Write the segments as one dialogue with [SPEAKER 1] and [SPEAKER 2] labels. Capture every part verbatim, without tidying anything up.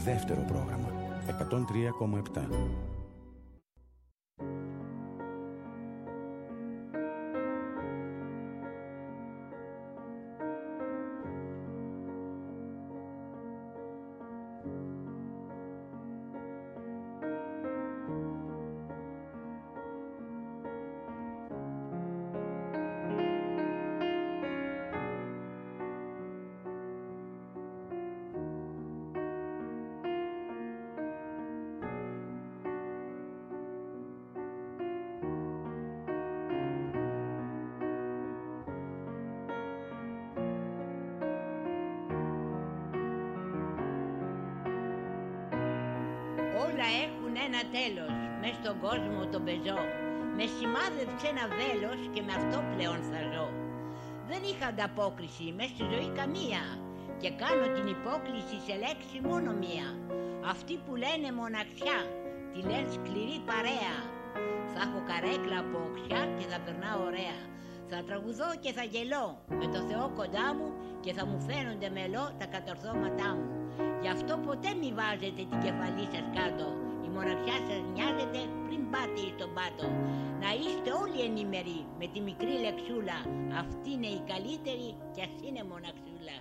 [SPEAKER 1] Δεύτερο πρόγραμμα εκατόν τρία κόμμα επτά.
[SPEAKER 2] Όλα έχουν ένα τέλος, μες στον κόσμο τον πεζό. Με σημάδεψε ένα βέλος και με αυτό πλέον θα ζω. Δεν είχα ανταπόκριση μες στη ζωή καμία και κάνω την υπόκληση σε λέξη μόνο μία. Αυτοί που λένε μοναξιά, τη λένε σκληρή παρέα. Θα έχω καρέκλα από οξιά και θα περνάω ωραία. Θα τραγουδώ και θα γελώ με το Θεό κοντά μου και θα μου φαίνονται μελό τα κατορθώματά μου. Γι' αυτό ποτέ μη βάζετε την κεφαλή σας κάτω. Η μοναξιά σας νοιάζεται πριν πάτε στον πάτο. Να είστε όλοι ενήμεροι με τη μικρή λεξούλα. Αυτή είναι η καλύτερη κι ας είναι μοναξούλα.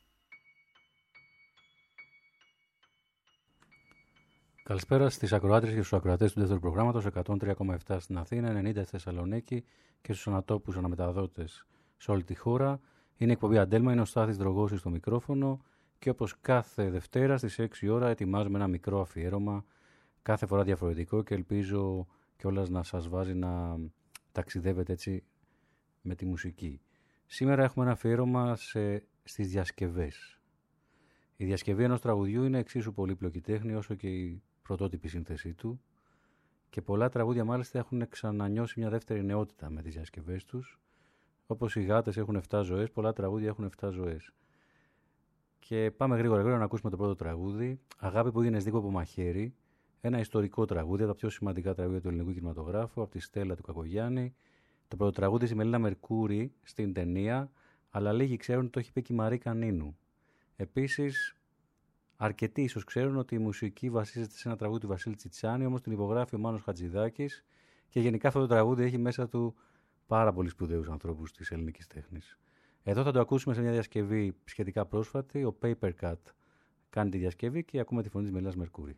[SPEAKER 3] Καλησπέρα στις ακροάτριες και στους ακροατές του δεύτερου προγράμματος εκατόν τρία κόμμα επτά στην Αθήνα, ενενήντα στη Θεσσαλονίκη και στους ανατόπους αναμεταδότες σε όλη τη χώρα. Είναι η εκπομπή Αντέλμα, είναι ο Στάθης Δρογώσης στο μικρόφωνο και όπως κάθε Δευτέρα στις έξι ώρα ετοιμάζουμε ένα μικρό αφιέρωμα, κάθε φορά διαφορετικό και ελπίζω κιόλας να σας βάζει να ταξιδεύετε έτσι με τη μουσική. Σήμερα έχουμε ένα αφιέρωμα σε, στις διασκευές. Η διασκευή ενός τραγουδιού είναι εξίσου πολύπλοκη τέχνη όσο και η πρωτότυπη σύνθεσή του και πολλά τραγούδια μάλιστα έχουν ξανανιώσει μια δεύτερη νεότητα με τις διασκευές τους. Όπως οι γάτες έχουν επτά ζωές, πολλά τραγούδια έχουν επτά ζωές. Και πάμε γρήγορα γρήγορα να ακούσουμε το πρώτο τραγούδι. Αγάπη που έγινες δίκο από μαχαίρι. Ένα ιστορικό τραγούδι, από τα πιο σημαντικά τραγούδια του ελληνικού κινηματογράφου, από τη Στέλλα του Κακογιάννη. Το πρώτο τραγούδι στη Μελίνα Μερκούρη στην ταινία, αλλά λίγοι ξέρουν ότι το έχει πει και η Μαρή Κανίνου. Επίσης, αρκετοί ίσως ξέρουν ότι η μουσική βασίζεται σε ένα τραγούδι του Βασίλη Τσιτσάνη, όμως την υπογράφει ο Μάνος Χατζηδάκης και γενικά αυτό το τραγούδι έχει μέσα του πάρα πολύ σπουδαίους ανθρώπους της ελληνικής τέχνης. Εδώ θα το ακούσουμε σε μια διασκευή σχετικά πρόσφατη. Ο Paper Cut κάνει τη διασκευή και ακούμε τη φωνή της Μελίνας Μερκούρη.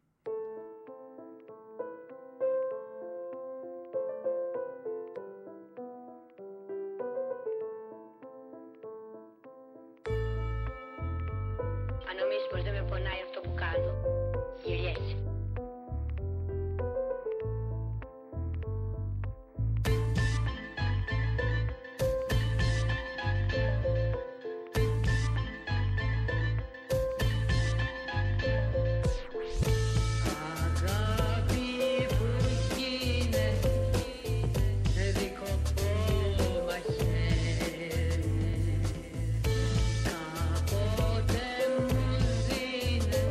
[SPEAKER 2] Αν νομίζεις πως δεν με πονάει αυτό που κάνω, γυριέσαι.
[SPEAKER 4] Κάποτε μου δίνες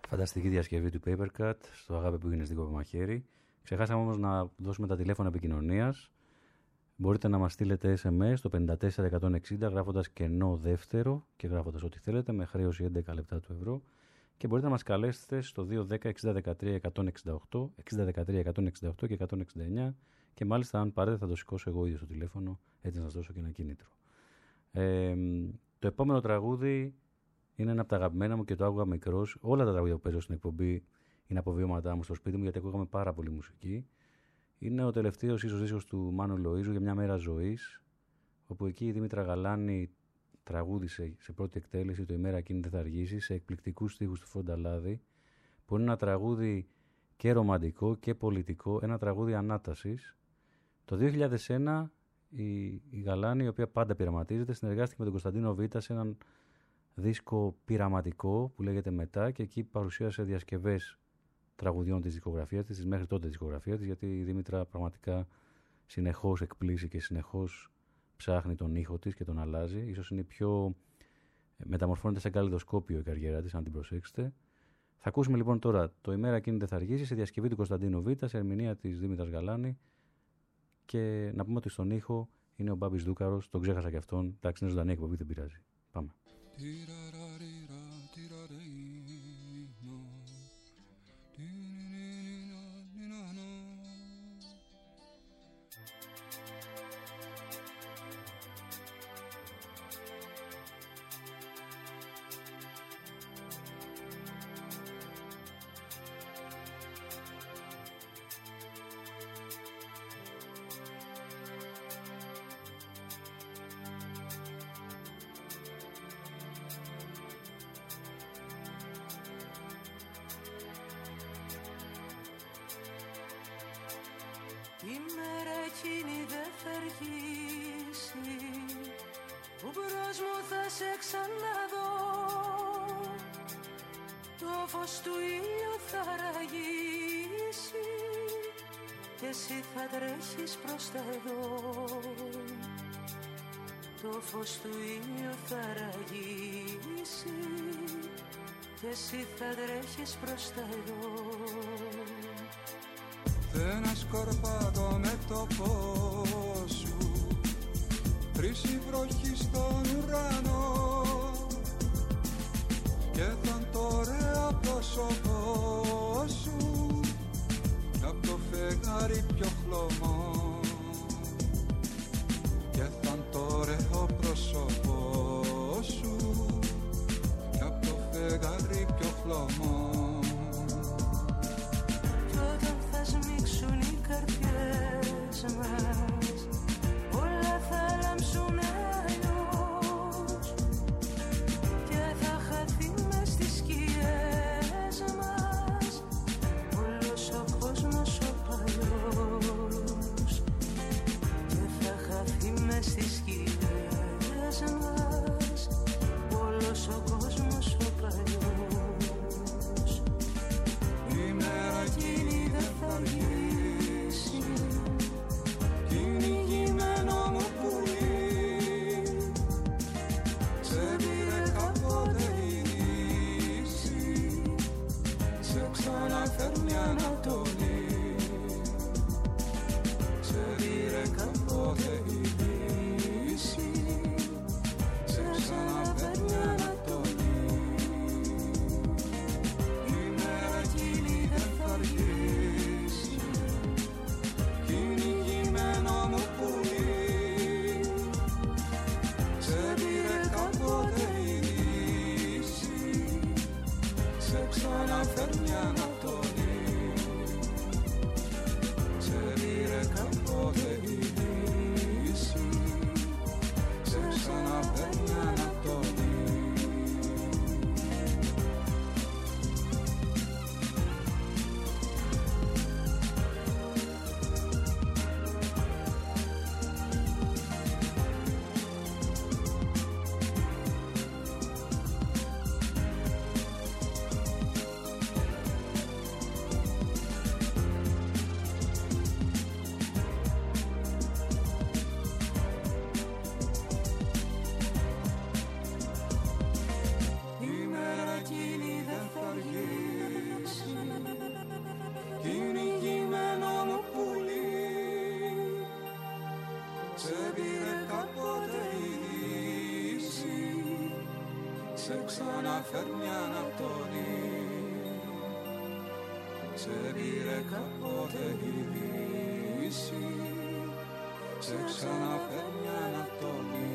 [SPEAKER 3] Φανταστική διασκευή του Papercut στο Αγάπη που είναι στην κόπη μαχαίρι. Ξεχάσαμε όμως να δώσουμε τα τηλέφωνα επικοινωνίας. Μπορείτε να μας στείλετε ες εμ ες στο πέντε τέσσερα εκατόν εξήντα γράφοντας κενό δεύτερο και γράφοντας ό,τι θέλετε με χρέωση έντεκα λεπτά του ευρώ. Και μπορείτε να μας καλέσετε στο δύο ένα μηδέν εξήντα δεκατρία εκατόν εξήντα οκτώ, εξήντα δεκατρία εκατόν εξήντα οκτώ και εκατόν εξήντα εννιά. Και μάλιστα, αν πάρετε, θα το σηκώσω εγώ ίδιο στο τηλέφωνο, έτσι να σας δώσω και ένα κίνητρο. Ε, το επόμενο τραγούδι είναι ένα από τα αγαπημένα μου και το άκουγα μικρός. Όλα τα τραγούδια που παίζω στην εκπομπή είναι από βιώματά μου στο σπίτι μου, γιατί ακούγαμε πάρα πολύ μουσική. Είναι ο τελευταίος ίσως δίσκος του Μάνου Λοΐζου, Για μια μέρα ζωής, όπου εκεί η Δήμητρα Γαλάνη τραγούδισε σε πρώτη εκτέλεση το «Η μέρα εκείνη δεν θα αργήσει» σε εκπληκτικούς στίχους του Φρονταλάδη, που είναι ένα τραγούδι και ρομαντικό και πολιτικό, ένα τραγούδι ανάτασης. Το δύο χιλιάδες ένα η, η Γαλάνη, η οποία πάντα πειραματίζεται, συνεργάστηκε με τον Κωνσταντίνο Β' σε έναν δίσκο πειραματικό που λέγεται «Μετά», και εκεί παρουσίασε διασκευές τραγουδιών της δισκογραφίας της, της μέχρι τότε δισκογραφίας της, γιατί η Δήμητρα πραγματικά συνεχώς εκπλήσει και συνεχώς ψάχνει τον ήχο της και τον αλλάζει. Ίσως είναι πιο μεταμορφώνεται σε καλλιδοσκόπιο η καριέρα της, αν την προσέξετε. Θα ακούσουμε λοιπόν τώρα το «Η μέρα εκείνη δεν θα αργήσει» σε διασκευή του Κωνσταντίνου Β', σε ερμηνεία της Δήμητρας Γαλάνη, και να πούμε ότι στον ήχο είναι ο Μπάμπης Δούκαρος, τον ξέχασα και αυτόν. Εντάξει, είναι ζωντανή εκπομπή, δεν πειράζει. Πάμε.
[SPEAKER 4] Η μέρα εκείνη δεν θα αργήσει, που μπρος μου θα σε ξαναδώ. Το φως του ήλιου θα ραγίσει και εσύ θα τρέχεις προς τα εδώ. Το φως του ήλιου θα ραγίσει και εσύ θα τρέχεις προς τα εδώ.
[SPEAKER 5] Ένα σκορπάτο με το φως σου, χρυσή βροχή στον ουρανό, και θα το ωραίο πρόσωπό σου απ' το φεγγάρι πιο χλωμό, και θα το ωραίο πρόσωπό σου απ' το φεγγάρι πιο χλωμό.
[SPEAKER 4] Όλα θα λάμψουν αλλιώς και θα χαθεί μες στις σκιές μας όλος ο κόσμος ο παλιός, και θα χαθεί μες στις σκιές μας όλος ο κόσμος ο παλιός. Η μέρα εκείνη δεν θα αργήσει, φέρνει ανατολή, σε πήρε κάποτε η λύση, σε ξαναφέρνει ανατολή. Η μέρα εκείνη δεν θα αργήσει, κυνηγημένο μου πουλί, σε πήρε κάποτε η λύση, σε ξαναφέρνει ανατολή.
[SPEAKER 5] σε ξαναφέρνει ανατολή. Σε πήρε κάποτε η Δύση, σε ξαναφέρνει ανατολή.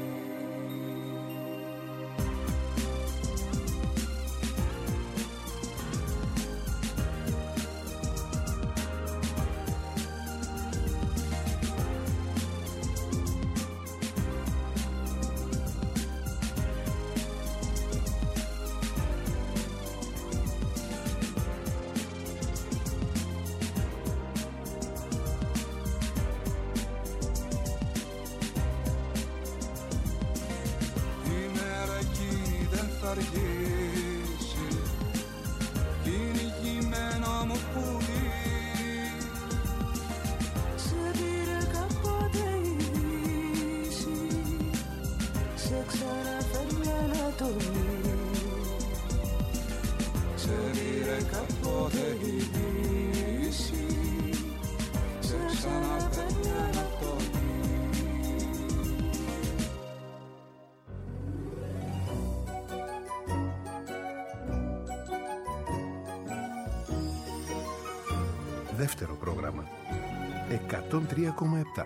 [SPEAKER 6] Δεύτερο πρόγραμμα. εκατόν τρία κόμμα επτά.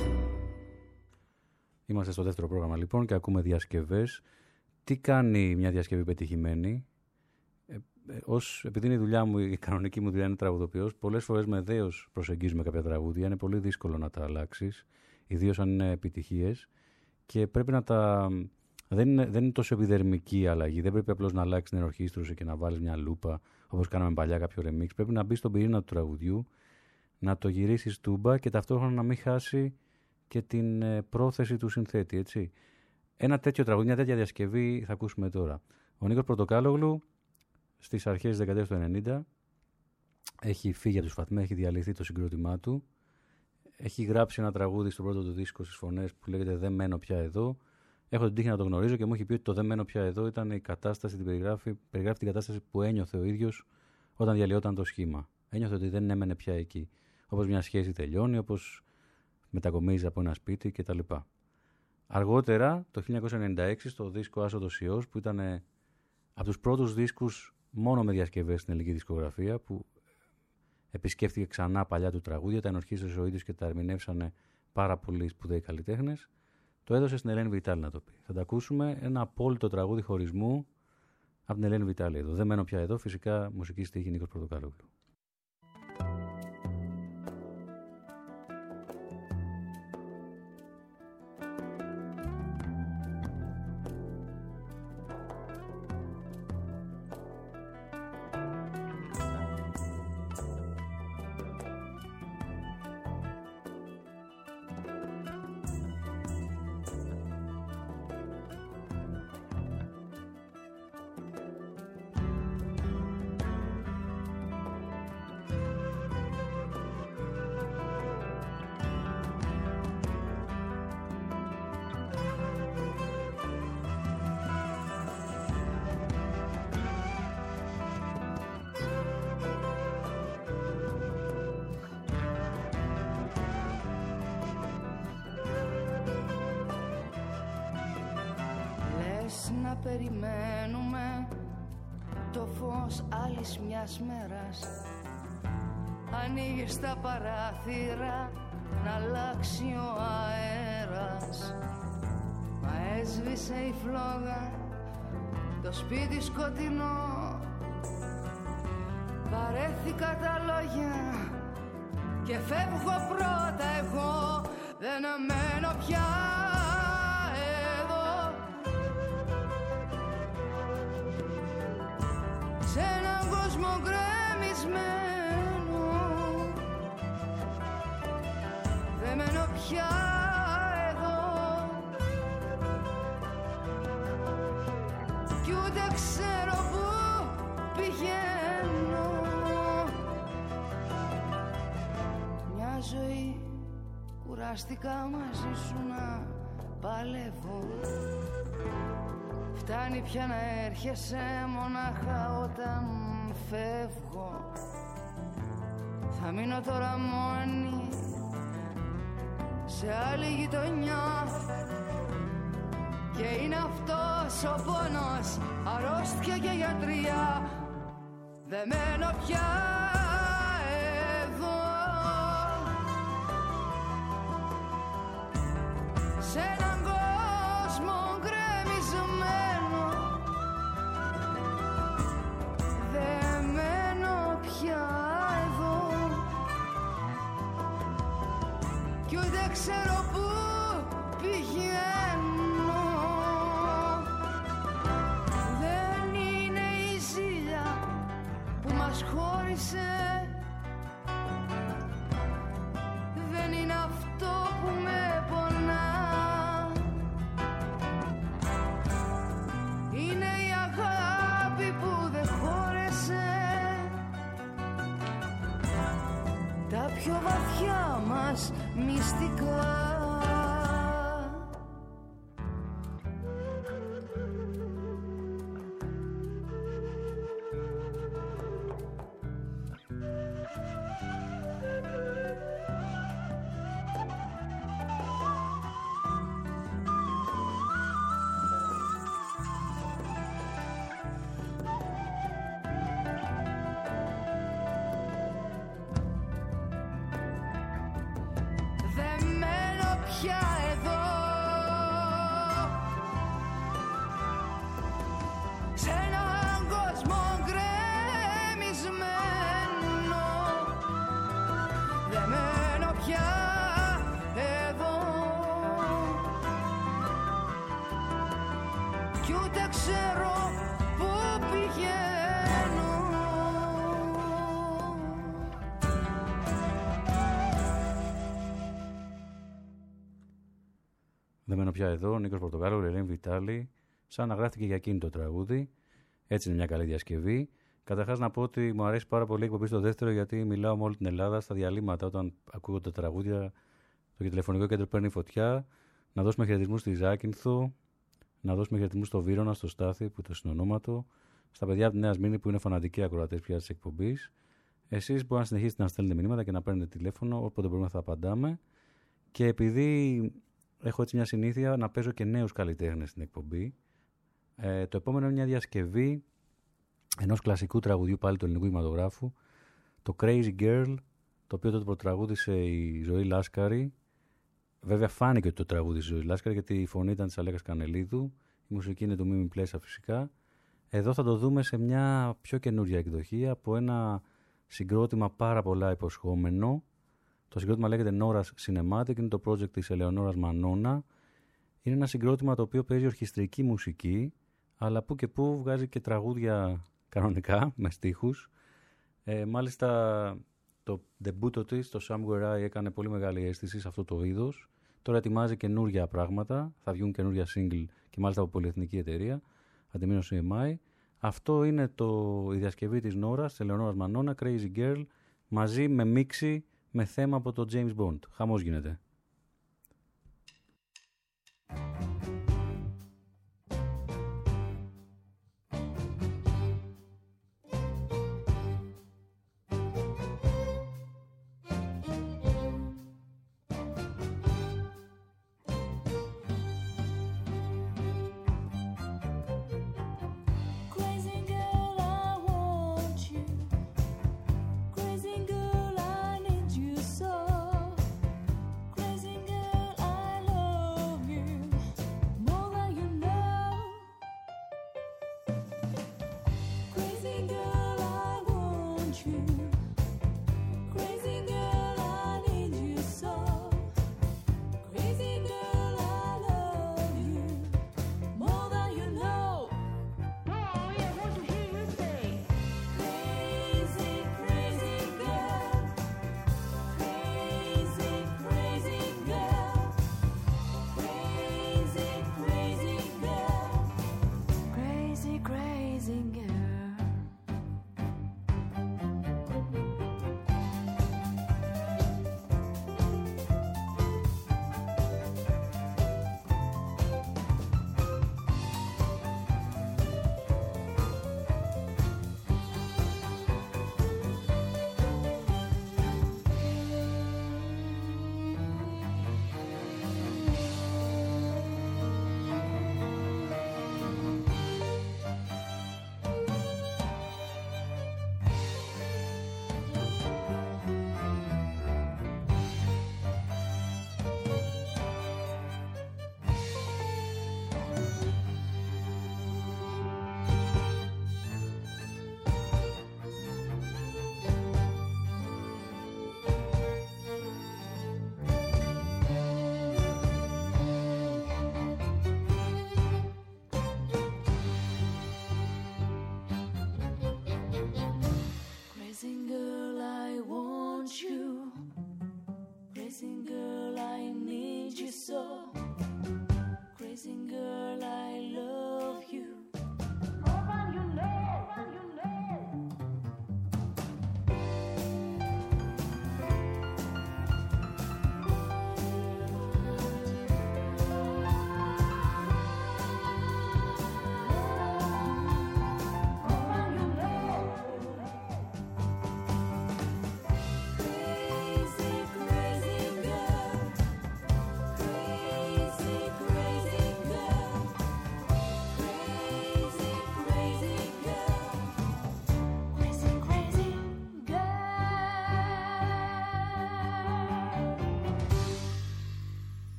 [SPEAKER 3] Είμαστε στο δεύτερο πρόγραμμα λοιπόν και ακούμε διασκευές. Τι κάνει μια διασκευή πετυχημένη? Ε, ε, ως, επειδή είναι η δουλειά μου, η κανονική μου δουλειά είναι τραγουδοποιός, πολλές φορές με δέος προσεγγίζουμε κάποια τραγούδια. Είναι πολύ δύσκολο να τα αλλάξεις, ιδίως αν είναι επιτυχίες. Και πρέπει να τα... Δεν είναι, δεν είναι τόσο επιδερμική η αλλαγή. Δεν πρέπει απλώς να αλλάξεις την ενορχήστρωση και να βάλεις μια λούπα, όπως κάναμε παλιά κάποιο remix. Πρέπει να μπει στον πυρήνα του τραγουδιού, να το γυρίσεις τούμπα και ταυτόχρονα να μην χάσει και την ε, πρόθεση του συνθέτη, έτσι. Ένα τέτοιο τραγούδι, μια τέτοια διασκευή θα ακούσουμε τώρα. Ο Νίκος Πορτοκάλογλου στις αρχές της δεκαετίας του ενενήντα έχει φύγει από τους Φατμέ, έχει διαλυθεί το συγκρότημά του. Έχει γράψει ένα τραγούδι στο πρώτο του δίσκο στις φωνές που λέγεται «Δεν μένω πια εδώ». Έχω την τύχη να το γνωρίζω και μου έχει πει ότι το «Δεν μένω πια εδώ» ήταν η κατάσταση, την περιγράφει, περιγράφει την κατάσταση που ένιωθε ο ίδιος όταν διαλυόταν το σχήμα. Ένιωθε ότι δεν έμενε πια εκεί. Όπως μια σχέση τελειώνει, όπως μετακομίζει από ένα σπίτι κτλ. Αργότερα, το χίλια εννιακόσια ενενήντα έξι, στο δίσκο Άσοδος Υιός, που ήταν από τους πρώτους δίσκους μόνο με διασκευές στην ελληνική δισκογραφία, που επισκέφτηκε ξανά παλιά του τραγούδια, τα ενορχίστρωσε ο ίδιος και τα ερμηνεύσανε πάρα πολλοί σπουδαίοι καλλιτέχνες, το έδωσε στην Ελένη Βιτάλη να το πει. Θα τα ακούσουμε, ένα απόλυτο τραγούδι χωρισμού από την Ελένη Βιτάλη εδώ. Δεν μένω πια εδώ, φυσικά μουσική στίχη Νίκος Πορτοκάλογλου.
[SPEAKER 4] Να περιμένουμε το φως άλλης μιας μέρας. Ανοίγεις τα παράθυρα να αλλάξει ο αέρας. Μα έσβησε η φλόγα, το σπίτι σκοτεινό. Βαρέθηκα τα λόγια και φεύγω πρώτα εγώ. Δεν μένω πια σε έναν κόσμο γκρεμισμένο. Δεν μένω πια εδώ κι ούτε ξέρω που πηγαίνω. Μια ζωή κουράστηκα μαζί σου να παλεύω. Φτάνει πια να έρχεσαι μονάχα όταν φεύγω. Θα μείνω τώρα μόνη σε άλλη γειτονιά Και είναι αυτός ο πόνος, αρρώστια και γιατριά. Δεν μένω πια εδώ, σε έναν κόσμο γκρεμισμένο. Δεν μένω πια εδώ κι ούτε ξέρω πού πηγαίνω. Δεν είναι η ζήλια που μας χώρισε, δεν είναι αυτό που με πονά. Είναι η αγάπη που δεν χώρεσε τα πιο βαθιά μας μυστικά.
[SPEAKER 3] Δεν μένω πια εδώ, Νίκος Πορτογάλου, Ρελέν Βιτάλη, σαν να γράφτηκε για εκείνη το τραγούδι. Έτσι είναι μια καλή διασκευή. Καταρχάς να πω ότι μου αρέσει πάρα πολύ η εκπομπή στο δεύτερο, γιατί μιλάω με όλη την Ελλάδα στα διαλύματα όταν ακούγονται τα τραγούδια. Το τηλεφωνικό κέντρο παίρνει φωτιά. Να δώσουμε χαιρετισμούς στη Ζάκυνθο, να δώσουμε χαιρετισμούς στο Βύρωνα, στο Στάθη που το συνονόματο, στα παιδιά από τη Νέα Σμύρνη που είναι φανατικοί ακροατές πια της εκπομπής. Εσείς μπορείτε να συνεχίσετε να στέλνετε μηνύματα και να παίρνετε τηλέφωνο, όποτε μπορούμε θα απαντάμε. Και επειδή έχω έτσι μια συνήθεια να παίζω και νέους καλλιτέχνες στην εκπομπή, ε, το επόμενο είναι μια διασκευή ενός κλασικού τραγουδιού πάλι του ελληνικού κινηματογράφου, το Crazy Girl, το οποίο τότε προτραγούδισε η Ζωή Λάσκαρη. Βέβαια φάνηκε ότι το τραγούδισε η Ζωή Λάσκαρη, γιατί η φωνή ήταν της Αλέκας Κανελίδου, η μουσική είναι του Μίμη Πλέσα φυσικά. Εδώ θα το δούμε σε μια πιο καινούρια εκδοχή από ένα συγκρότημα πάρα πολλά υποσχόμενο. Το συγκρότημα λέγεται Nora's Cinematic, είναι το project της Ελεονόρας Μανώνα. Είναι ένα συγκρότημα το οποίο παίζει ορχιστρική μουσική, αλλά που και που βγάζει και τραγούδια κανονικά, με στίχους. Ε, μάλιστα το ντεμπούτο της, το Somewhere I, έκανε πολύ μεγάλη αίσθηση σε αυτό το είδος. Τώρα ετοιμάζει καινούργια πράγματα, θα βγουν καινούργια single και μάλιστα από πολυεθνική εταιρεία, αντιμήνω σι εμ άι. Αυτό είναι το, η διασκευή της Νόρας, της Ελεονόρας Μανώνα, Crazy Girl, μαζί με μίξη με θέμα από το James Bond. Χαμός γίνεται.
[SPEAKER 7] Crazy girl, I need you so.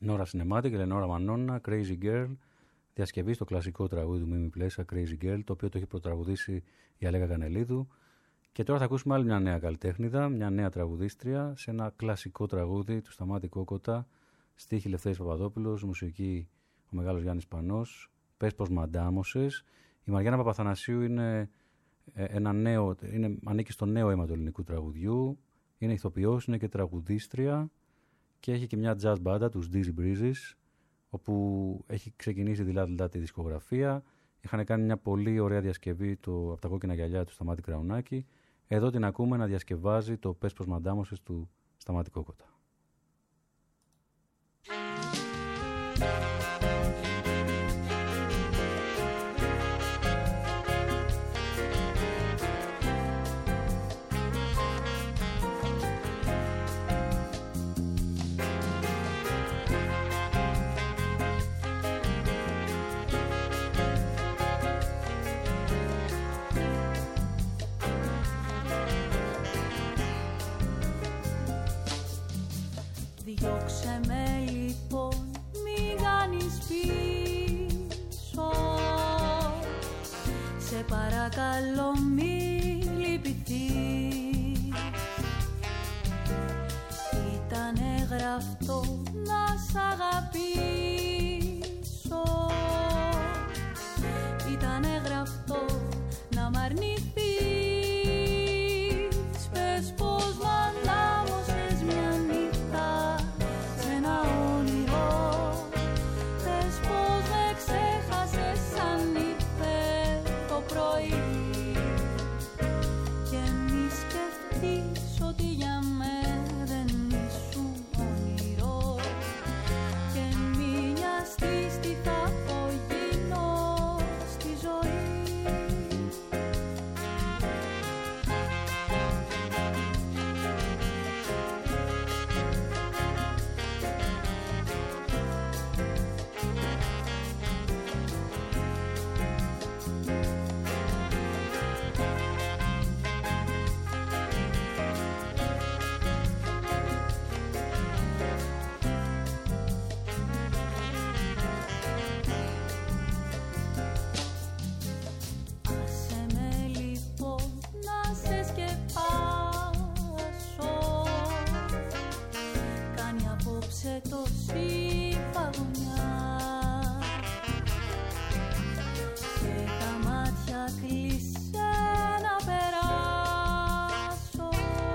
[SPEAKER 3] Νόρα Cinematic, Ελενόρα Μανώνα, Crazy Girl, διασκευή στο κλασικό τραγούδι του Μίμη Πλέσσα, Crazy Girl, το οποίο το έχει προτραγουδήσει η Αλέκα Κανελίδου. Και τώρα θα ακούσουμε άλλη μια νέα καλλιτέχνηδα, μια νέα τραγουδίστρια, σε ένα κλασικό τραγούδι του Σταμάτη Κόκοτα, στίχη Λευτέρης Παπαδόπουλος, μουσική ο μεγάλος Γιάννης Πανός, Πες πως μαντάμωσες. Η Μαριάννα Παπαθανασίου είναι ένα νέο, είναι, ανήκει στο νέο αίμα του ελληνικού τραγουδιού, είναι ηθοποιός, είναι και τραγουδίστρια και έχει και μια jazz μπάντα, τους Dizzy Breezes, όπου έχει ξεκινήσει δειλά-δειλά τη δισκογραφία. Είχαν κάνει μια πολύ ωραία διασκευή το, από τα κόκκινα γυαλιά του Σταμάτη Κραουνάκη. Εδώ την ακούμε να διασκευάζει το Πες πως μαντάμωσες του Σταμάτη Κόκοτα.
[SPEAKER 4] Διώξε με λοιπόν, μη κάνεις πίσω. Σε παρακαλώ μη λυπηθείς. Ήτανε γραφτό να σ' αγαπήσω. Ήτανε γραφτό να μ' αρνηθείς. Πες πως μ' ανάμωσες μια νύχτα σε ένα όνειρο. Πες πως με ξέχασες σαν ήρθε το πρωί. Και μη σκεφτείς ότι για μένα δεν ήσουν όνειρο. Και μη νοιαστείς τι θα απογίνω στη ζωή. Άσε με λοιπόν να σε σκεπάσω. Κάνει απόψε τόση παγωνιά. Και τα μάτια κλείσε να περάσω.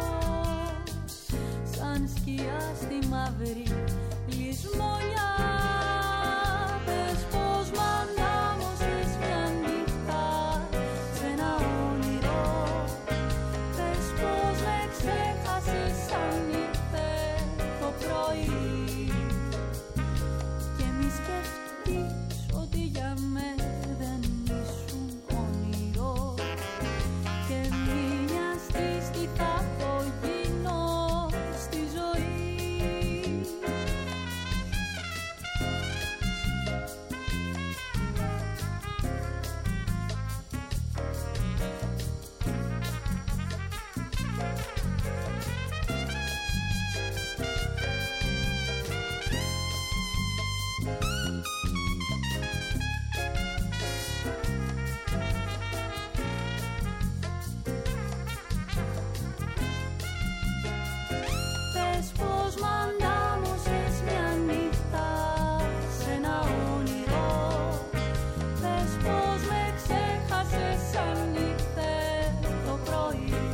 [SPEAKER 4] Σαν σκιά στη μαύρη λησμονιά. Πες πως μ' ανάμωσες μια νύχτα σε ένα όνειρο. Πες πως με ξέχασες σαν ήρθε το πρωί. Και μη σκεφτείς ότι για μένα δεν ήσουν όνειρο. Και μη νοιαστείς τι θα απογίνω στη ζωή. Πες πως μ' ανάμωσες μια νύχτα σε ένα όνειρο. Πες πως με ξέχασες σαν ήρθε το πρωί.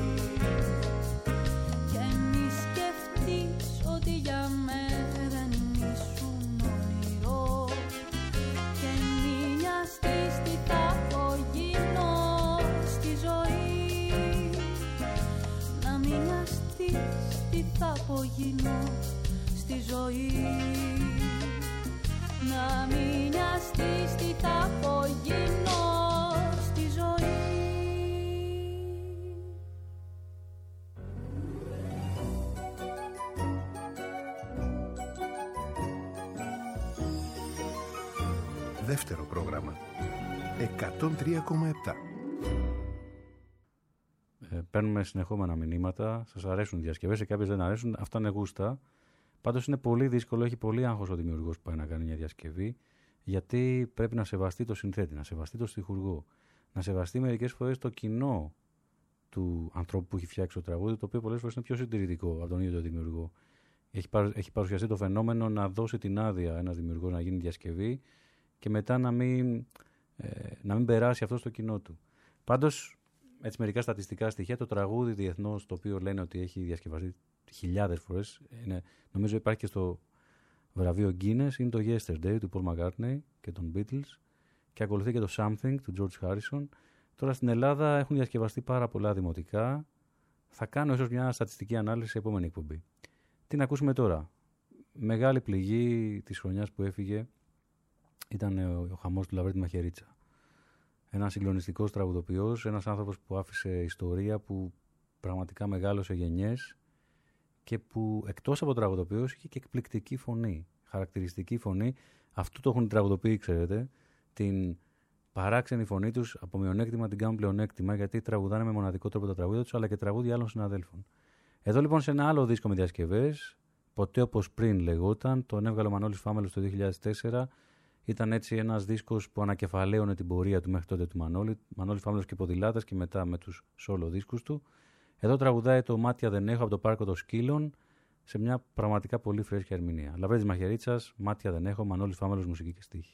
[SPEAKER 4] Και μη σκεφτείς ότι για μένα δεν ήσουν όνειρο. Και μη νοιαστείς τι θα απογίνω στη ζωή. Να μην νοιαστείς τι θα απογίνω στη ζωή. Να μην νοιαστείς τι θα απογίνω στη ζωή.
[SPEAKER 6] Δεύτερο πρόγραμμα. εκατόν τρία κόμμα επτά.
[SPEAKER 3] Ε, παίρνουμε συνεχόμενα μηνύματα. Σας αρέσουν οι διασκευές, σε κάποιες δεν αρέσουν. Αυτά είναι γούστα. Πάντως είναι πολύ δύσκολο, έχει πολύ άγχος ο δημιουργός που πάει να κάνει μια διασκευή, γιατί πρέπει να σεβαστεί το συνθέτη, να σεβαστεί το στιχουργό, να σεβαστεί μερικές φορές το κοινό του ανθρώπου που έχει φτιάξει το τραγούδι, το οποίο πολλές φορές είναι πιο συντηρητικό από τον ίδιο τον δημιουργό. Έχει, παρου, έχει παρουσιαστεί το φαινόμενο να δώσει την άδεια ένας δημιουργός να γίνει διασκευή και μετά να μην, ε, να μην περάσει αυτό στο κοινό του. Πάντως, έτσι μερικά στατιστικά στοιχεία, το τραγούδι διεθνώς, το οποίο λένε ότι έχει διασκευαστεί χιλιάδες φορές, είναι, νομίζω υπάρχει και στο βραβείο Guinness, είναι το Yesterday του Paul McCartney και των Beatles και ακολουθεί και το Something του George Harrison. Τώρα στην Ελλάδα έχουν διασκευαστεί πάρα πολλά δημοτικά. Θα κάνω ίσως μια στατιστική ανάλυση σε επόμενη εκπομπή. Τι να ακούσουμε τώρα. Μεγάλη πληγή της χρονιάς που έφυγε ήταν ο, ο χαμός του Λαβρέντη Μαχαιρίτσα. Ένας συγκλονιστικός τραγουδοποιός, ένας άνθρωπος που άφησε ιστορία, που πραγματικά μεγάλωσε γενιές και που εκτός από τραγουδοποιός είχε και εκπληκτική φωνή, χαρακτηριστική φωνή. Αυτό το έχουν οι τραγουδοποιοί, ξέρετε, την παράξενη φωνή τους, από μειονέκτημα την κάνουν πλεονέκτημα, γιατί τραγουδάνε με μοναδικό τρόπο τα τραγούδια τους, αλλά και τραγούδια άλλων συναδέλφων. Εδώ λοιπόν σε ένα άλλο δίσκο με διασκευές, Ποτέ όπως πριν λεγόταν, τον έβγαλε ο Μανώλης Φάμελος το δύο χιλιάδες τέσσερα. Ήταν έτσι ένας δίσκος που ανακεφαλαίωνε την πορεία του μέχρι τότε του Μανώλη. Μανώλης Φάμελος και ποδηλάτας και μετά με τους solo δίσκους του. Εδώ τραγουδάει το Μάτια δεν έχω από το Πάρκο των Σκύλων σε μια πραγματικά πολύ φρέσκια ερμηνεία. Λαβρέντης Μαχαιρίτσας, Μάτια δεν έχω, Μανώλης Φάμελος, μουσική και στίχη.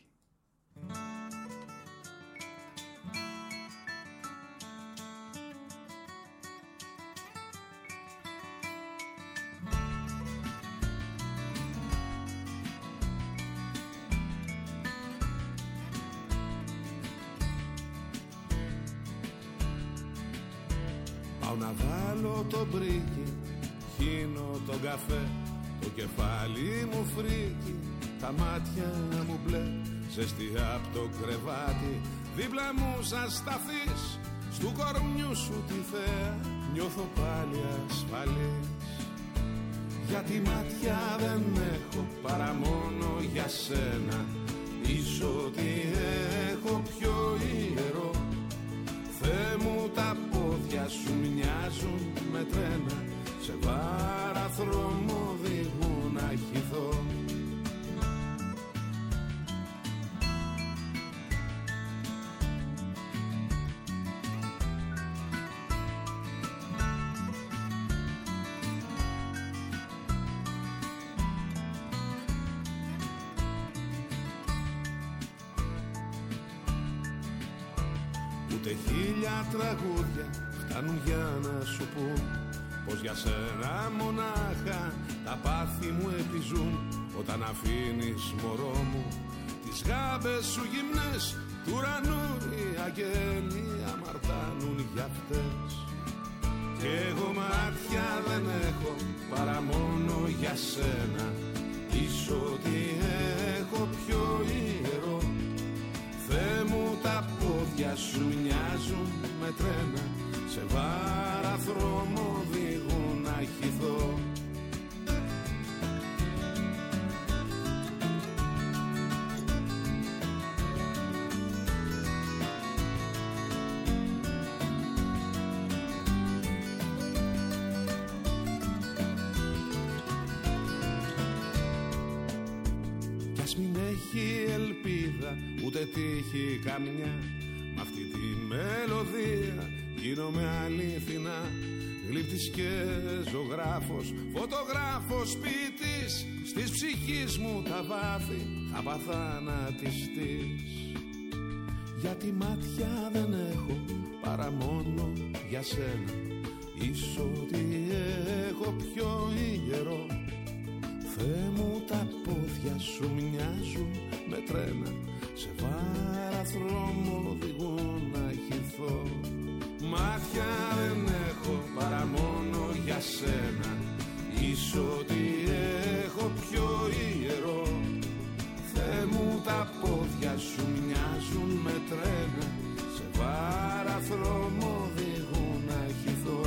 [SPEAKER 7] Πάω να βάλω το μπρίκι, χύνω τον καφέ, το κεφάλι μου φρίκι, τα μάτια μου μπλε, ζεστή απ' το κρεβάτι, δίπλα μου σαν σταθείς, στου κορμιού σου τη θέα, νιώθω πάλι ασφαλής. Γιατί μάτια δεν έχω παρά μόνο για σένα, πίσω τι έχω πιο ιερό. Θεέ μου τα πόδια σου μοιάζουν με τρένα, σε βάραθρο μου οδηγούν να χυθώ. Ούτε χίλια τραγούδια φτάνουν για να σου πούν πως για σένα μονάχα τα πάθη μου επιζούν. Όταν αφήνεις μωρό μου τις γάμπες σου γυμνές, του ουρανού οι αγγέλοι αμαρτάνουν για αυτές. Κι εγώ μάτια δεν έχω παρά μόνο για σένα, πίσω τι έχω πιο ιερό. Θεέ μου τα πόδια σου μοιάζουν με τρένα, σε βάραθρο μου οδηγούν να χυθώ. Κι ας μην έχει ελπίδα ούτε τύχη καμιά, μ' αυτή τη μελωδία γίνομαι αλήθινα, γλύπτης και ζωγράφος, φωτογράφος, ποιητής, στις ψυχής μου τα βάθη θα παθανατιστείς. Γιατί μάτια δεν έχω παρά μόνο για σένα, ίσο τι έχω πιο ιερό. Θεέ μου τα πόδια σου μοιάζουν με τρένα, σε βάραθρο μου οδηγούν να χυθώ. Μάτια δεν έχω παρά μόνο για σένα, ίσο τι έχω πιο ιερό. Θεέ μου τα πόδια σου μοιάζουν με τρένα, σε βάραθρο μου οδηγούν να χυθώ.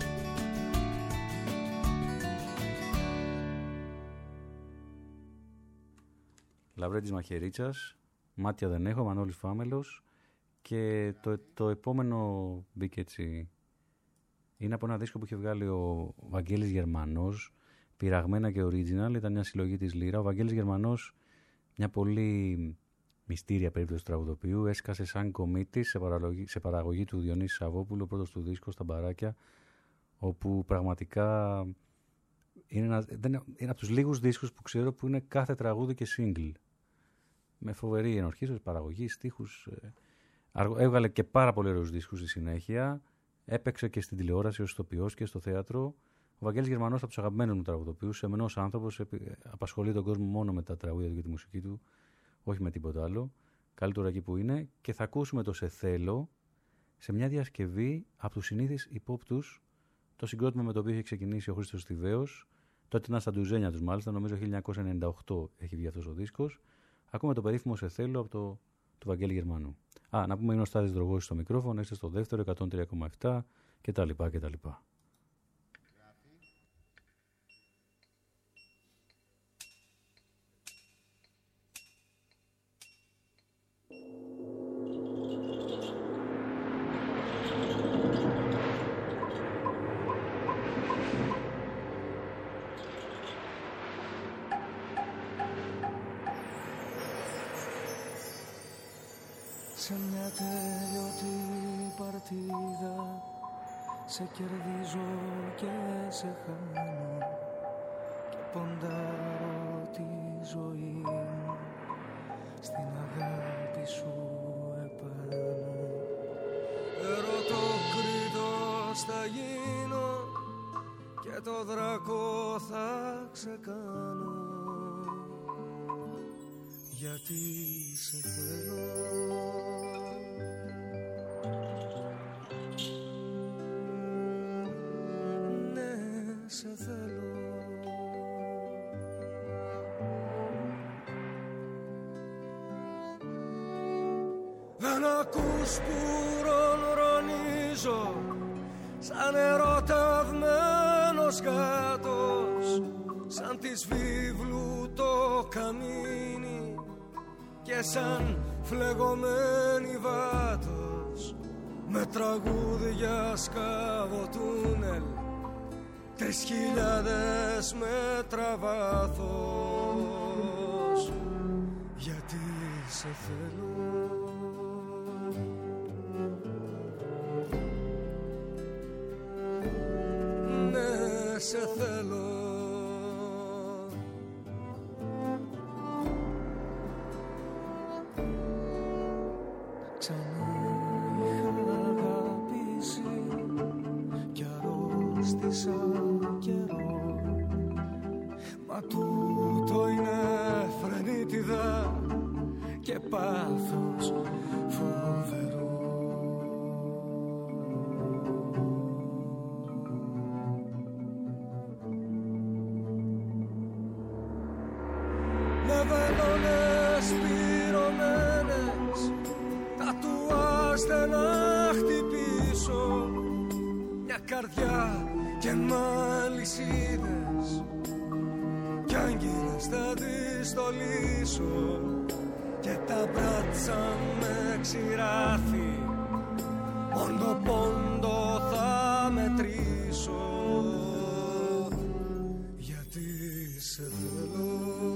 [SPEAKER 3] Λαβρέντης Μαχαιρίτσας, Μάτια δεν έχω, Μανώλης Φάμελος. Και το, το επόμενο μπήκε έτσι, είναι από ένα δίσκο που είχε βγάλει ο Βαγγέλης Γερμανός. πειραγμένα και original, ήταν μια συλλογή της Λύρα. Ο Βαγγέλης Γερμανός, μια πολύ μυστήρια περίπτωση του τραγουδοποιού, έσκασε σαν κομίτης σε παραγωγή, σε παραγωγή του Διονύση Σαββόπουλου, ο πρώτος του δίσκος στα Μπαράκια, όπου πραγματικά είναι, ένα, είναι από τους λίγους δίσκους που ξέρω που είναι κάθε τραγούδι και single. Με φοβερή ενορχήστρωση, παραγωγή, στίχους. Έβγαλε και πάρα πολύ ωραίους δίσκους στη συνέχεια. Έπαιξε και στην τηλεόραση ως ηθοποιός και στο θέατρο. Ο Βαγγέλης Γερμανός, από τους αγαπημένους μου τραγουδοποιούς, εμενός άνθρωπος, απασχολεί τον κόσμο μόνο με τα τραγούδια του και τη μουσική του, όχι με τίποτα άλλο. Καλύτερο εκεί που είναι. Και θα ακούσουμε το «Σε θέλω» σε μια διασκευή από τους συνήθεις υπόπτους, το συγκρότημα με το οποίο είχε ξεκινήσει ο Χρήστος Στιβαίος. Τότε ήταν στα ντουζένια τους, μάλιστα, νομίζω χίλια εννιακόσια ενενήντα οκτώ έχει βγει αυτός ο δίσκος. Ακούμε το περίφημο «Σε θέλω» από το του Βαγγέλη Γερμανού. Α, να πούμε είναι ο Στάδης Δρογός στο μικρόφωνο, είστε στο δεύτερο, εκατόν τρία κόμμα επτά κτλ. κτλ.
[SPEAKER 4] Σε μια τέλειωτη παρτίδα σε κερδίζω και σε χάνω και ποντάρω τη ζωή μου στην αγάπη σου επάνω. Ερωτοκριτός θα γίνω και το δράκο θα ξεκάνω, γιατί σε θέλω. Σε θέλω. Δεν ακούς που ρονρονίζω σαν ερωτευμένος γάτος, σαν της βίβλου το καμίνι και σαν φλεγωμένη βάτος, με τραγούδια σκάβω τούνελ τρεις χιλιάδες μέτρα βάθος, γιατί σε θέλω. Ναι, σε θέλω. Ξανά είχα αγαπήσει κι αρρώστησα καιρό, μα τούτο είναι φρενίτιδα και πάθος φοβερό. Με βελόνες πυρωμένες, τατουάζ δεν να χτυπήσω, μια καρδιά και μαλισίδες κι άγγελες θα τις στολίσω και τα μπράτσα με ξηράφι, πόντο πόντο θα μετρήσω, γιατί σε θέλω.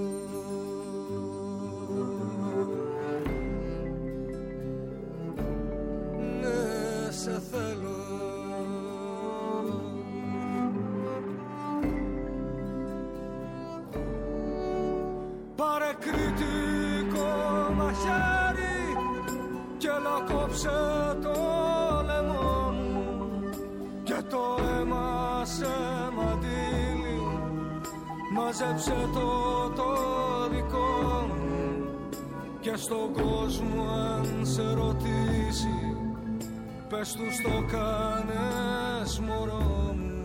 [SPEAKER 4] Ναι, σε θέλω. Πάρε κριτικό μαχαίρι και λακόψε το λαιμό μου και το αίμα σε μαντήλι, μάζεψε το το δικό μου και στον κόσμο αν σε ρωτήσει πες τους το κάνες μωρό μου,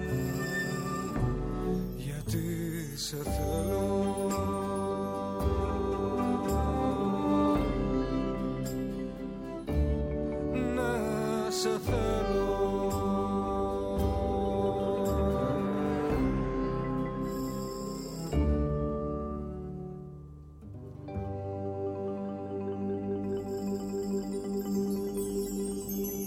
[SPEAKER 4] γιατί σε θέλω. Σε θέλω.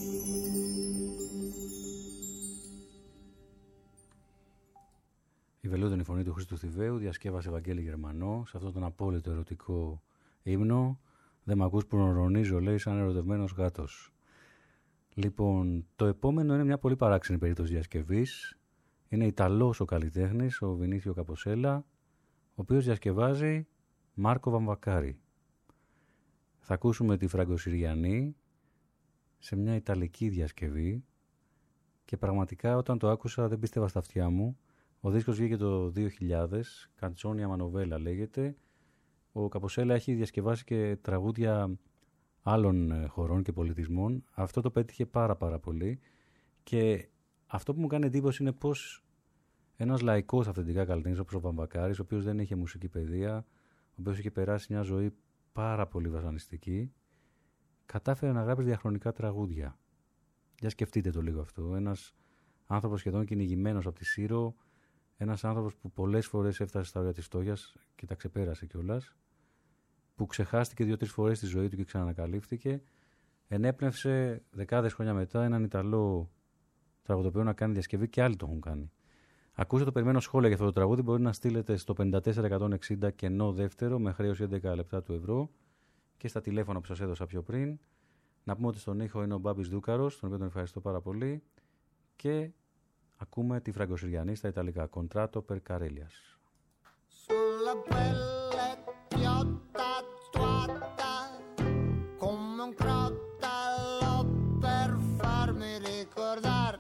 [SPEAKER 3] Η Βελούδινη φωνή του Χρήστου Θηβαίου διασκεύασε Βαγγέλη Γερμανό σε αυτόν τον απόλυτο ερωτικό ύμνο. Δεν μ' ακούς που ρονρονίζω, λέει, σαν ερωτευμένος γάτος. Λοιπόν, το επόμενο είναι μια πολύ παράξενη περίπτωση διασκευής. Είναι Ιταλός ο καλλιτέχνης, ο Βινίσιο Καποσέλα, ο οποίος διασκευάζει Μάρκο Βαμβακάρη. Θα ακούσουμε τη Φραγκοσυριανή σε μια ιταλική διασκευή και πραγματικά όταν το άκουσα δεν πίστευα στα αυτιά μου. Ο δίσκος βγήκε το δύο χιλιάδες, Καντσόνια Μανοβέλα λέγεται. Ο Καποσέλα έχει διασκευάσει και τραγούδια άλλων χωρών και πολιτισμών. Αυτό το πέτυχε πάρα πάρα πολύ και αυτό που μου κάνει εντύπωση είναι πως ένας λαϊκός αυθεντικά καλλιτέχνης όπως ο Βαμβακάρης, ο οποίος δεν είχε μουσική παιδεία, ο οποίος είχε περάσει μια ζωή πάρα πολύ βασανιστική, κατάφερε να γράψει διαχρονικά τραγούδια. Για σκεφτείτε το λίγο αυτό. Ένας άνθρωπος σχεδόν κυνηγημένος από τη Σύρο, ένας άνθρωπος που πολλές φορές έφτασε στα όρια της φτώχειας και τα ξεπέρασε κιόλας, που ξεχάστηκε δύο-τρεις φορές στη ζωή του και ξανανακαλύφθηκε, ενέπνευσε δεκάδες χρόνια μετά έναν Ιταλό τραγουδοποιό να κάνει διασκευή και άλλοι το έχουν κάνει. Ακούστε το περιμένω σχόλια για αυτό το τραγούδι. Μπορεί να στείλετε στο πέντε τέσσερα εκατόν εξήντα κενό δεύτερο με χρέωση έντεκα λεπτά του ευρώ και στα τηλέφωνα που σας έδωσα πιο πριν. Να πούμε ότι στον ήχο είναι ο Μπάμπης Δούκαρος, τον οποίο τον ευχαριστώ πάρα πολύ. Και ακούμε τη Φραγκοσυριανή στα Ιταλικά. Contratto per Carelias.
[SPEAKER 8] Sulla pelle ti ho tatuata come un crotalo per farmi ricordare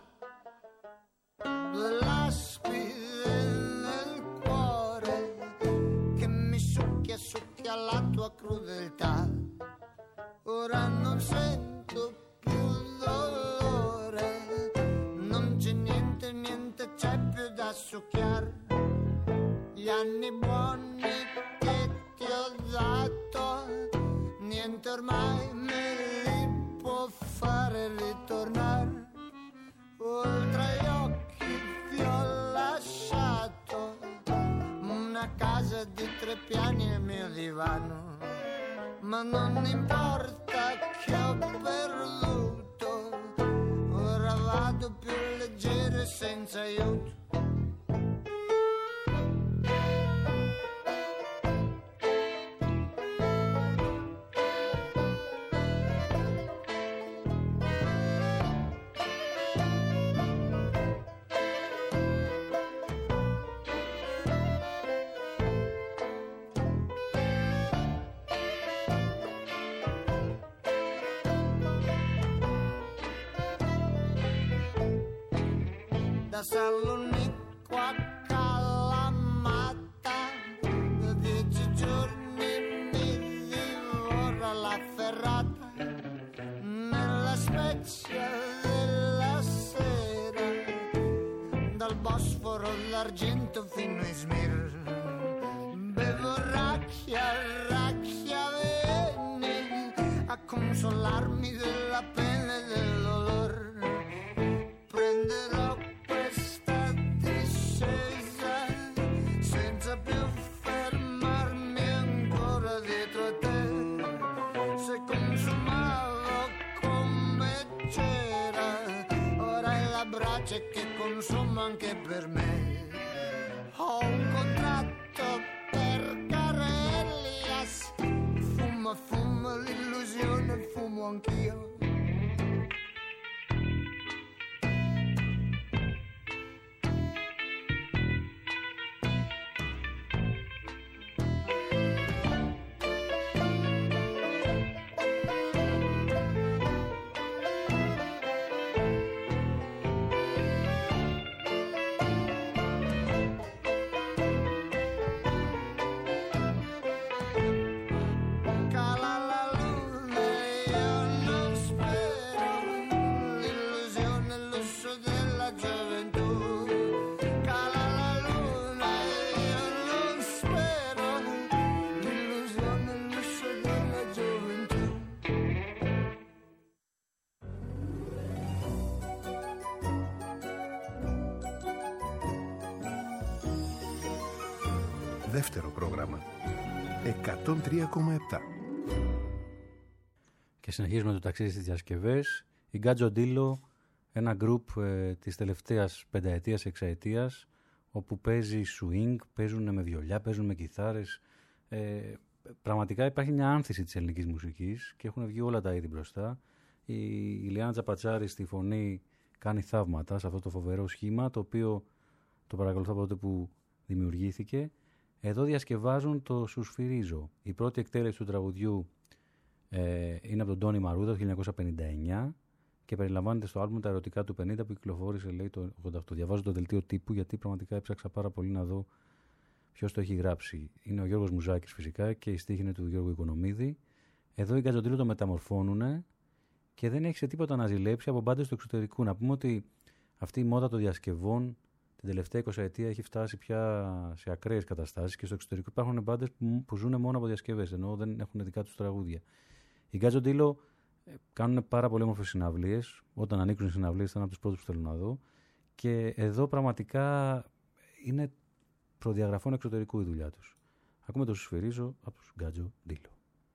[SPEAKER 8] della spina nel cuore che mi succhia, succhia la tua crudeltà. Ora non sento più dolore, non c'è niente, niente c'è più da succhiare. Gli anni buoni che ti ho dato, niente ormai me li può fare ritornare. Oltre gli occhi ti ho lasciato una casa di tre piani e il mio divano, ma non importa che ho perduto, ora vado più leggero e senza aiuto. Da Salonicco a Kalamata, da dieci giorni mi divora la ferrata, nella spezia della sera, dal Bosforo all'Argento fino a Izmir. Bevo racchia, racchia veni a consolarmi della pena e del dolore. Prenderò questa discesa senza più fermarmi ancora dietro a te. Se consumavo come c'era, ora è la brace che consuma anche per me. Ho un contratto per Carelias, fuma, fuma l'illusione, fumo anch'io.
[SPEAKER 6] Δεύτερο πρόγραμμα. εκατόν τρία κόμμα επτά.
[SPEAKER 3] Και συνεχίζουμε το ταξίδι στις διασκευές. Η Γκάτζο Ντίλο, ένα γκρουπ ε, της τελευταίας πενταετίας, εξαετίας, όπου παίζει swing, παίζουν με βιολιά, παίζουν με κιθάρες. Ε, πραγματικά υπάρχει μια άνθηση της ελληνικής μουσικής και έχουν βγει όλα τα είδη μπροστά. Η Ηλιάνα Τζαπατσάρη στη φωνή κάνει θαύματα σε αυτό το φοβερό σχήμα, το οποίο το παρακολουθώ από τότε που δημιουργήθηκε. Εδώ διασκευάζουν το «Σου σφυρίζω». Η πρώτη εκτέλεση του τραγουδιού ε, είναι από τον Τόνι Μαρούδα το χίλια εννιακόσια πενήντα εννιά και περιλαμβάνεται στο άλμπουμ «Τα ερωτικά του πενήντα» που κυκλοφόρησε, λέει, το ογδόντα οκτώ. Διαβάζω το δελτίο τύπου γιατί πραγματικά έψαξα πάρα πολύ να δω ποιος το έχει γράψει. Είναι ο Γιώργος Μουζάκης φυσικά και η στίχη είναι του Γιώργου Οικονομίδη. Εδώ οι Γκατζοντήλο το μεταμορφώνουνε και δεν έχει σε τίποτα να ζηλέψει από μπάντες του εξωτερικού. Να πούμε ότι αυτή η μόδα των διασκευών την τελευταία εικοσαετία έχει φτάσει πια σε ακραίες καταστάσεις και στο εξωτερικό υπάρχουν μπάντες που, που ζουν μόνο από διασκευές, ενώ δεν έχουν δικά τους τραγούδια. Οι Γκατζοντήλο κάνουν πάρα πολύ όμορφες συναυλίες. Όταν ανοίξουν οι συναυλίες, ήταν από τους πρώτους που θέλω να δω. Και εδώ πραγματικά είναι προδιαγραφών εξωτερικού η δουλειά τους. Ακούμε το «Σου σφυρίζω» από τους Γκατζοντήλο.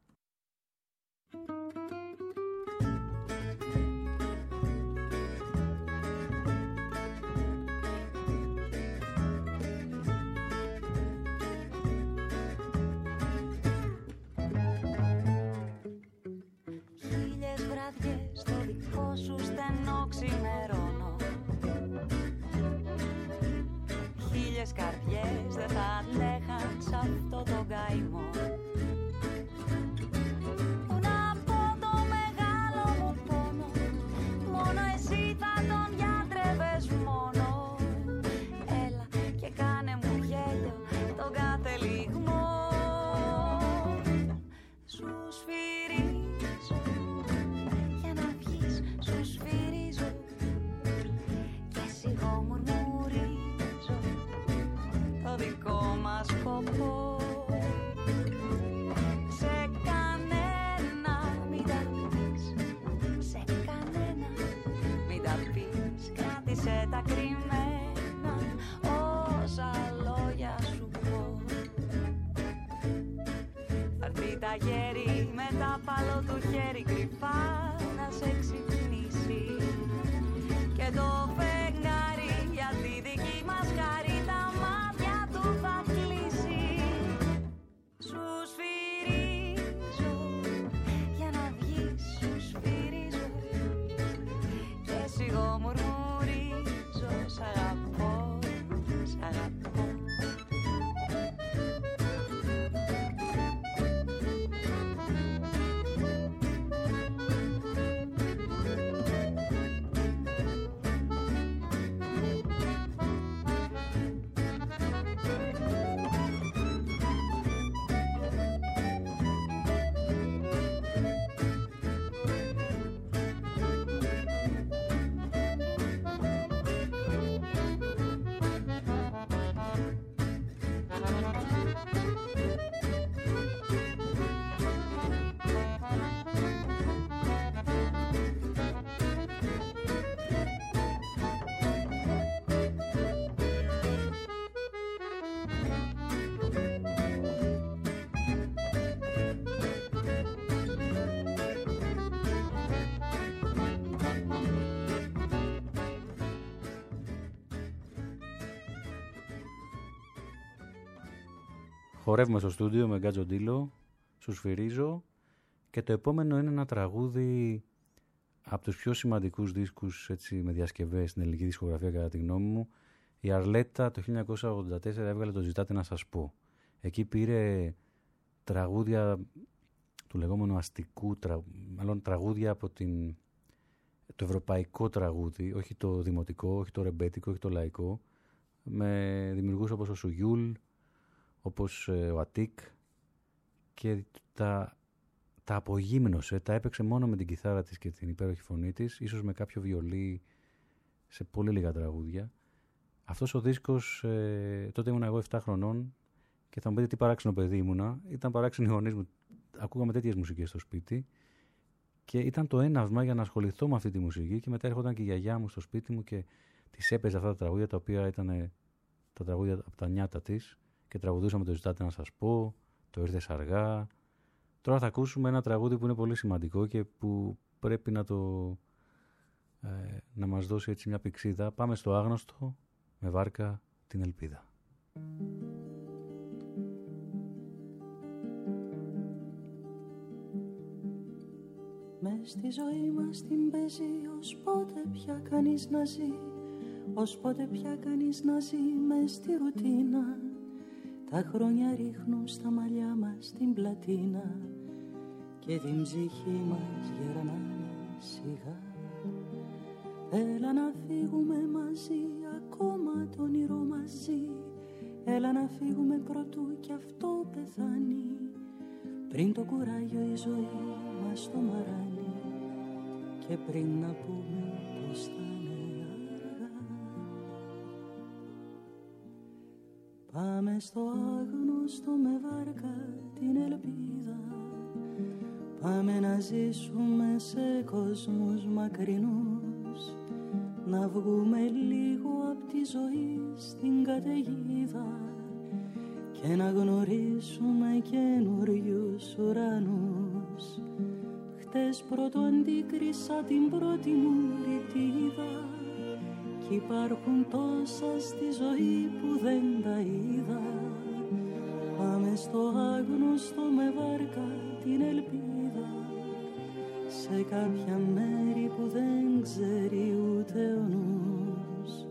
[SPEAKER 4] Χίλιες βραδιές στο δικό σου στενό ξημερώνω. Χίλιες καρδιές δεν θα αντέχαν σ' αυτό το καημό. Πού να πω το μεγάλο μου πόνο, μόνο εσύ θα τον γιατρεύες μόνο. Έλα και κάνε μου γέλιο τον κάθε λιγμό. Σου σφυρίζω για να βγεις, σου σφυρίζω και εσύ εγώ μουρμουρίζω το δικό μας σκοπό. Σε κανένα μην τα πεις, σε κανένα μην τα πεις, κράτησε τα κρυμμένα όσα λόγια σου πω. Θα έρθει τα γέρι με τα παλό του χέρι κρυφά να σε ξυπνήσει και το φεγγάρι για τη δική μας χάρη τα μάτια του θα κλείσει. Σου σφυρίζω για να βγεις, σου σφυρίζω και εσύ εγώ μουρμουρίζω σ' αγαπώ, σ' αγαπώ.
[SPEAKER 3] Χορεύουμε στο στούντιο με Γκατζοντήλο, Σου σφυρίζω, και το επόμενο είναι ένα τραγούδι από τους πιο σημαντικούς δίσκους, έτσι, με διασκευές στην ελληνική δισκογραφία κατά τη γνώμη μου. Η Αρλέτα το χίλια εννιακόσια ογδόντα τέσσερα έβγαλε το «Ζητάτε να σας πω». Εκεί πήρε τραγούδια του λεγόμενου αστικού, τρα... μάλλον τραγούδια από την... το ευρωπαϊκό τραγούδι, όχι το δημοτικό, όχι το ρεμπέτικο, όχι το λαϊκό, με δημιουργούς όπως ο Σουγιούλ, όπως ε, ο Αττικ, και τα, τα απογύμνωσε, τα έπαιξε μόνο με την κιθάρα της και την υπέροχη φωνή της, ίσως με κάποιο βιολί σε πολύ λίγα τραγούδια. Αυτός ο δίσκος, ε, τότε ήμουν εγώ επτά χρονών και θα μου πείτε τι παράξενο παιδί ήμουνα. Ήταν παράξενοι οι γονείς μου, ακούγαμε τέτοιες μουσικές στο σπίτι και ήταν το έναυσμα για να ασχοληθώ με αυτή τη μουσική, και μετά έρχονταν και η γιαγιά μου στο σπίτι μου και της έπαιζε αυτά τα τραγούδια, τα οποία ήταν τα τραγούδια από τα νιάτα της, και τραγουδούσαμε το «Ζητάτε να σας πω», το «Ήρθες αργά». Τώρα θα ακούσουμε ένα τραγούδι που είναι πολύ σημαντικό και που πρέπει να, το, ε, να μας δώσει έτσι μια πηξίδα. Πάμε στο άγνωστο με Βάρκα την ελπίδα.
[SPEAKER 9] Μες στη ζωή μας την παίζει ως πότε πια κανείς να ζει, ως πότε πια κανείς να ζει μες στη ρουτίνα. Τα χρόνια ρίχνουν στα μαλλιά μας την πλατίνα και την ψυχή μας γερνάμε σιγά. Έλα να φύγουμε μαζί, ακόμα το όνειρο μαζί. Έλα να φύγουμε προτού κι αυτό πεθάνει, πριν το κουράγιο η ζωή μας το μαράνει και πριν να πούμε πως θα είναι αργά. Πάμε στο άγνωστο με βάρκα την ελπίδα, πάμε να ζήσουμε σε κόσμους μακρινούς, να βγούμε λίγο απ' τη ζωή στην καταιγίδα και να γνωρίσουμε καινούριους ουρανούς. Χτες πρώτο αντίκρισα την πρώτη μου ρητίδα κι υπάρχουν τόσα στη ζωή που δεν τα είδα. Πάμε στο άγνωστο με βάρκα την ελπίδα, σε κάποια μέρη που δεν ξέρει ούτε ο νους.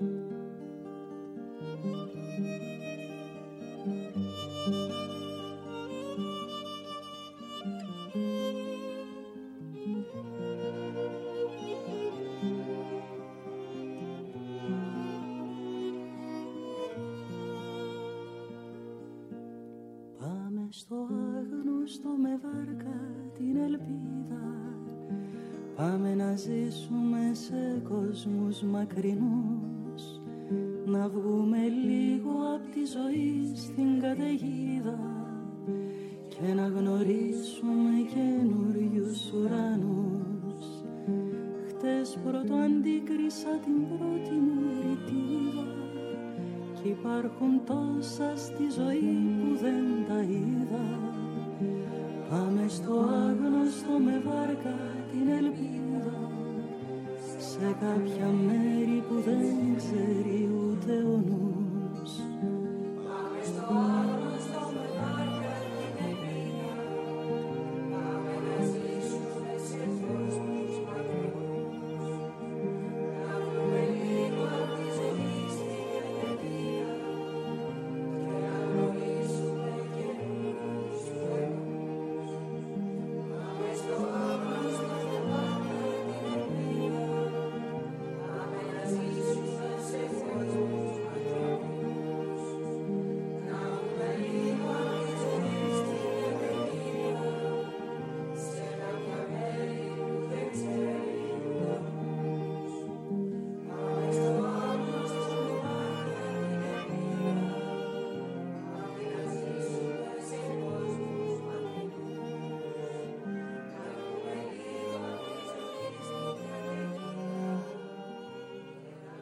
[SPEAKER 9] Στο άγνωστο με βάρκα την ελπίδα, πάμε να ζήσουμε σε κόσμους μακρινούς, να βγούμε λίγο απ' τη ζωή στην καταιγίδα και να γνωρίσουμε καινούριους ουρανούς. Χτες πρώτο αντίκρισα την πρώτη μου ρητίδα κι υπάρχουν τόσα στη ζωή που δεν τα είδα. Πάμε στο άγνωστο με βάρκα την ελπίδα, σε κάποια μέρη που δεν ξέρει ούτε ο νους. Πάμε στο άγνωστο με βάρκα την ελπίδα, πάμε να ζήσουμε σε κόσμους μακρινούς, να βρούμε λίγο απ' τη ζωή στην καταιγίδα και να γνωρίσουμε καινούριους ουρανούς. Πάμε στο άγνωστο με βάρκα την ελπίδα, πάμε να ζήσουμε σε κόσμους μακρινούς, να βρούμε λίγο απ' τη ζωή στην καταιγίδα, σε κάποια μέρη που δεν ξέρει ούτε ο νους. Πάμε στο άγνωστο με βάρκα την ελπίδα, πάμε να ζήσουμε σε κόσμους μακρινούς, να βρούμε λίγο απ' τη ζωή στην καταιγίδα και να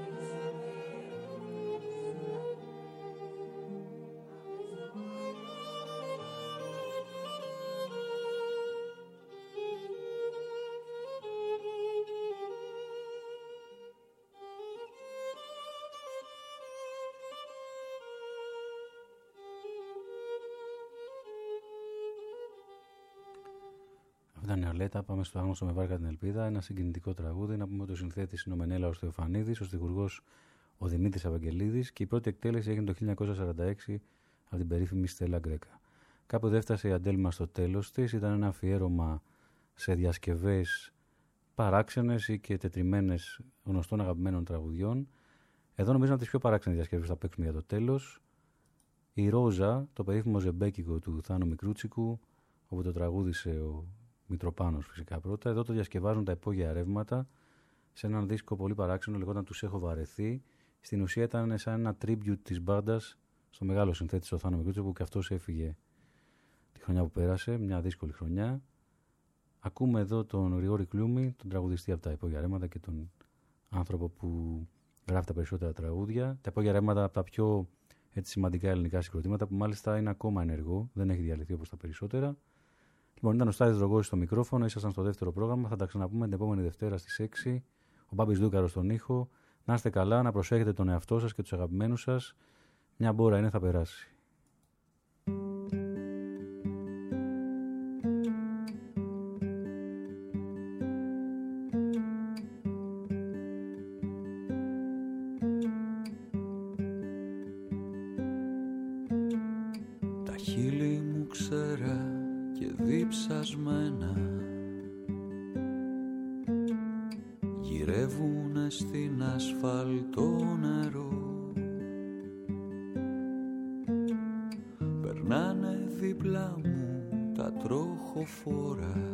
[SPEAKER 3] Αυτά είναι νεολέτα. Πάμε στο άγνωστο με βάρκα την ελπίδα. Ένα συγκινητικό τραγούδι. Να πούμε ότι ο συνθέτης είναι ο Μενέλαος Θεοφανίδης, ο στιχουργός ο Δημήτρης Ευαγγελίδης και η πρώτη εκτέλεση έγινε το χίλια εννιακόσια σαράντα έξι από την περίφημη Στέλλα Γκρέκα. Κάποτε έφτασε η Αντέλμα στο τέλος της. Ήταν ένα αφιέρωμα σε διασκευές παράξενες ή και τετριμένες γνωστών αγαπημένων τραγουδιών. Εδώ νομίζω από τις πιο παράξενες διασκευές θα παίξουμε για το τέλος. Η Ρόζα, το περίφημο ζεμπέκικο του Θάνου Μικρούτσικου, όπου το τραγούδισε ο Μητροπάνος φυσικά πρώτα. Εδώ το διασκευάζουν τα υπόγεια ρεύματα σε έναν δίσκο πολύ παράξενο, λεγόταν «Τους έχω βαρεθεί». Στην ουσία ήταν σαν ένα tribute της μπάντας στο μεγάλο συνθέτη στο Θάνο Μικρούτσικο, που και αυτός έφυγε τη χρονιά που πέρασε, μια δύσκολη χρονιά. Ακούμε εδώ τον Γρηγόρη Κλούμη, τον τραγουδιστή από τα υπόγεια ρεύματα και τον άνθρωπο που γράφει τα περισσότερα τραγούδια. Τα υπόγεια ρεύματα από τα πιο έτσι, σημαντικά ελληνικά συγκροτήματα, που μάλιστα είναι ακόμα ενεργό, δεν έχει διαλυθεί όπως τα περισσότερα. Λοιπόν, ήταν ο Στάθης Δρογόης στο μικρόφωνο, ήσασταν στο δεύτερο πρόγραμμα. Θα τα ξαναπούμε την επόμενη Δευτέρα στις έξι. Ο Μπάμπης Δούκαρος στον ήχο. Να είστε καλά, να προσέχετε τον εαυτό σας και τους αγαπημένους σας. Μια μπόρα είναι, θα περάσει.
[SPEAKER 5] Τα χείλη μου ξέρα και διψασμένα γυρεύουνε στην ασφαλτό νερό, περνάνε δίπλα μου τα τροχοφόρα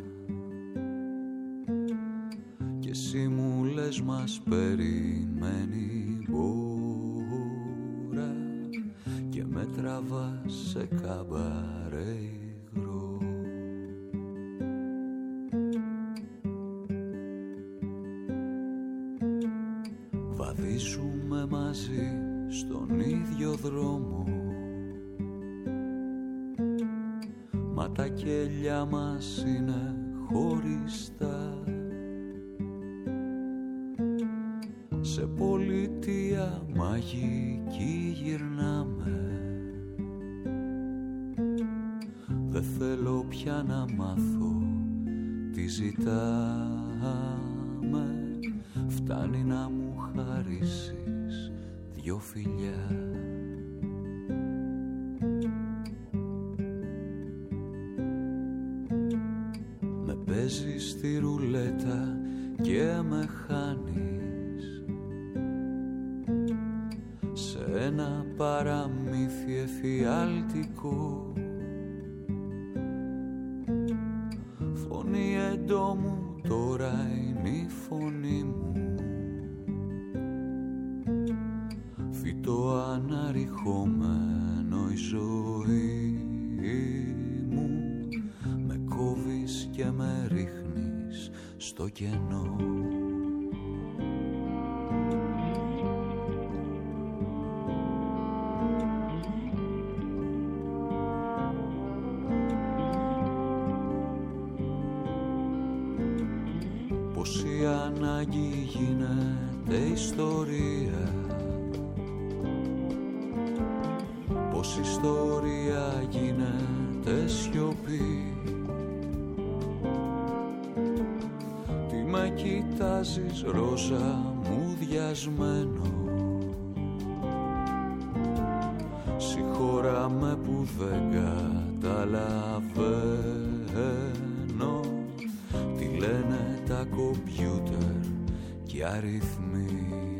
[SPEAKER 5] και εσύ μου λες μας περιμένει μπόρα και με τραβάς σε καμπαρέ υγρό. Βαδίζουμε μαζί στον ίδιο δρόμο, μα τα κέλια μας είναι χωριστά. Σε πολιτεία μαγική γυρνάμε, δεν θέλω πια να μάθω τι ζητάμε. Φτάνει να μου χαρίσεις δυο φιλιά. Με παίζεις στη ρουλέτα και με χάνεις σε ένα παραμύθι εφιάλτικο. Φωνή εντόμου τώρα είναι η φωνή μου, φυτό αναρριχόμενο η ζωή μου. Με κόβεις και με ρίχνεις στο κενό. Πως η ανάγκη γίνεται ιστορία, πως η ιστορία γίνεται σιωπή. Τι με κοιτάζεις ρόζα μουδιασμένο, συγχώρα με που δεν καταλαβαίνω τι λένε τα κομπιούτερ και αριθμοί.